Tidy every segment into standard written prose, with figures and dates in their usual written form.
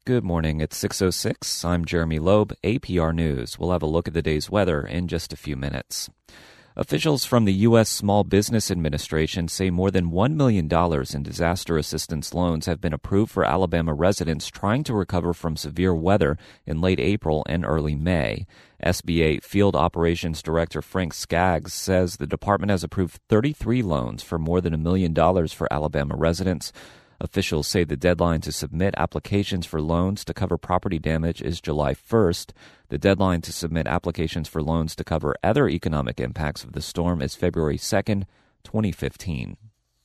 Good morning. It's 6:06. I'm Jeremy Loeb, APR News. We'll have a look at the day's weather in just a few minutes. Officials from the U.S. Small Business Administration say more than $1 million in disaster assistance loans have been approved for Alabama residents trying to recover from severe weather in late April and early May. SBA Field Operations Director Frank Skaggs says the department has approved 33 loans for more than $1 million for Alabama residents. Officials say the deadline to submit applications for loans to cover property damage is July 1st. The deadline to submit applications for loans to cover other economic impacts of the storm is February 2nd, 2015.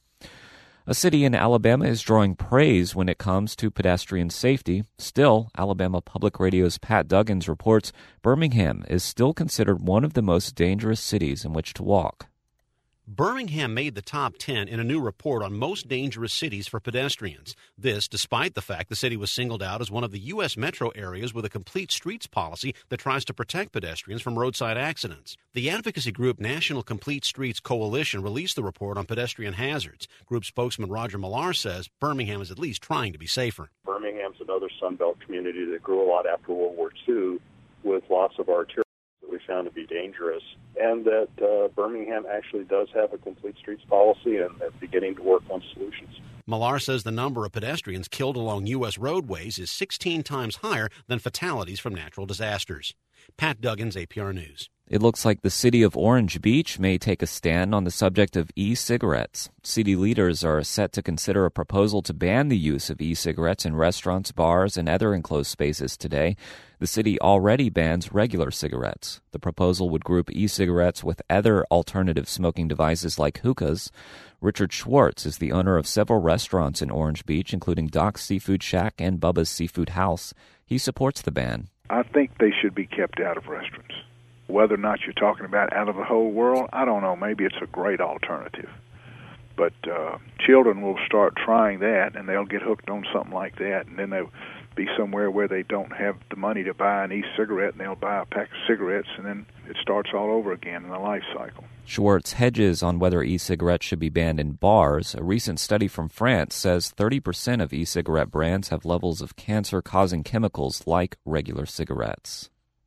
A city in Alabama is drawing praise when it comes to pedestrian safety. Still, Alabama Public Radio's Pat Duggins reports Birmingham is still considered one of the most dangerous cities in which to walk. Birmingham made the top 10 in a new report on most dangerous cities for pedestrians. This despite the fact the city was singled out as one of the U.S. metro areas with a complete streets policy that tries to protect pedestrians from roadside accidents. The advocacy group National Complete Streets Coalition released the report on pedestrian hazards. Group spokesman Roger Millar says Birmingham is at least trying to be safer. Birmingham's another Sunbelt community that grew a lot after World War II with lots of arterials that we found to be dangerous, and that Birmingham actually does have a complete streets policy and they're beginning to work on solutions. Millar says the number of pedestrians killed along U.S. roadways is 16 times higher than fatalities from natural disasters. Pat Duggins, APR News. It looks like the city of Orange Beach may take a stand on the subject of e-cigarettes. City leaders are set to consider a proposal to ban the use of e-cigarettes in restaurants, bars, and other enclosed spaces today. The city already bans regular cigarettes. The proposal would group e-cigarettes with other alternative smoking devices like hookahs. Richard Schwartz is the owner of several restaurants in Orange Beach, including Doc's Seafood Shack and Bubba's Seafood House. He supports the ban. I think they should be kept out of restaurants. Whether or not you're talking about out of the whole world, I don't know. Maybe it's a great alternative. But children will start trying that, and they'll get hooked on something like that, and then they'll be somewhere where they don't have the money to buy an e-cigarette, and they'll buy a pack of cigarettes, and then it starts all over again in the life cycle. Schwartz hedges on whether e-cigarettes should be banned in bars. A recent study from France says 30% of e-cigarette brands have levels of cancer-causing chemicals like regular cigarettes.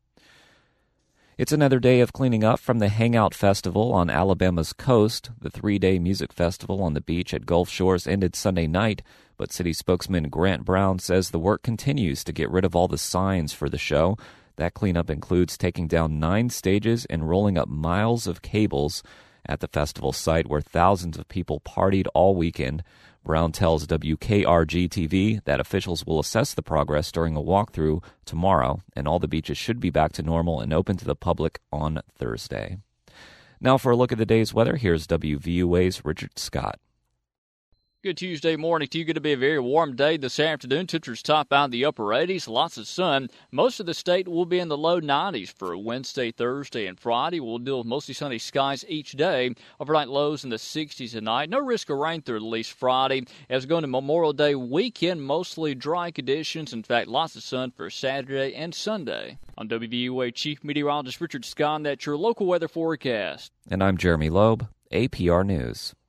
It's another day of cleaning up from the Hangout Festival on Alabama's coast. The 3-day music festival on the beach at Gulf Shores ended Sunday night, but city spokesman Grant Brown says the work continues to get rid of all the signs for the show. That cleanup includes taking down 9 stages and rolling up miles of cables at the festival site where thousands of people partied all weekend. Brown tells WKRG-TV that officials will assess the progress during a walkthrough tomorrow, and all the beaches should be back to normal and open to the public on Thursday. Now for a look at the day's weather, here's WVUA's Richard Scott. Good Tuesday morning to you. Going to be a very warm day this afternoon. Temperatures top out in the upper 80s. Lots of sun. Most of the state will be in the low 90s for Wednesday, Thursday, and Friday. We'll deal with mostly sunny skies each day. Overnight lows in the 60s tonight. No risk of rain through at least Friday. As we go into Memorial Day weekend, mostly dry conditions. In fact, lots of sun for Saturday and Sunday. On WVUA Chief Meteorologist Richard Scott, that's your local weather forecast. And I'm Jeremy Loeb, APR News.